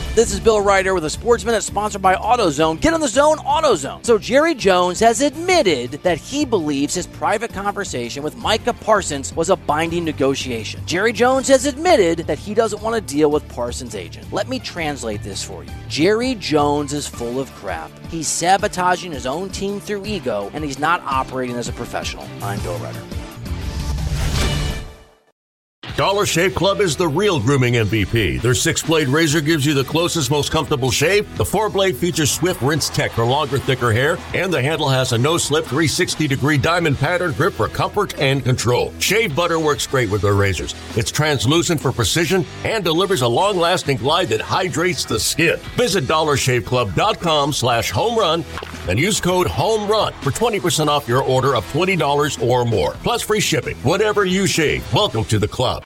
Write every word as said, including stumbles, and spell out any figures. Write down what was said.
This is Bill Ryder with a Sports Minute sponsored by AutoZone. Get on the zone, AutoZone. So Jerry Jones has admitted that he believes his private conversation with Micah Parsons was a binding negotiation. Jerry Jones has admitted that he doesn't want to deal with Parsons' agent. Let me translate this for you. Jerry Jones is full of crap. He's sabotaging his own team through ego, and he's not operating as a professional. I'm Bill Ryder. Dollar Shave Club is the real grooming M V P. Their six-blade razor gives you the closest, most comfortable shave. The four-blade features Swift Rinse Tech for longer, thicker hair. And the handle has a no-slip three hundred sixty degree diamond pattern grip for comfort and control. Shave butter works great with their razors. It's translucent for precision and delivers a long-lasting glide that hydrates the skin. Visit dollar shave club dot com slash home run and use code HOMERUN for twenty percent off your order of twenty dollars or more. Plus free shipping. Whatever you shave, welcome to the club.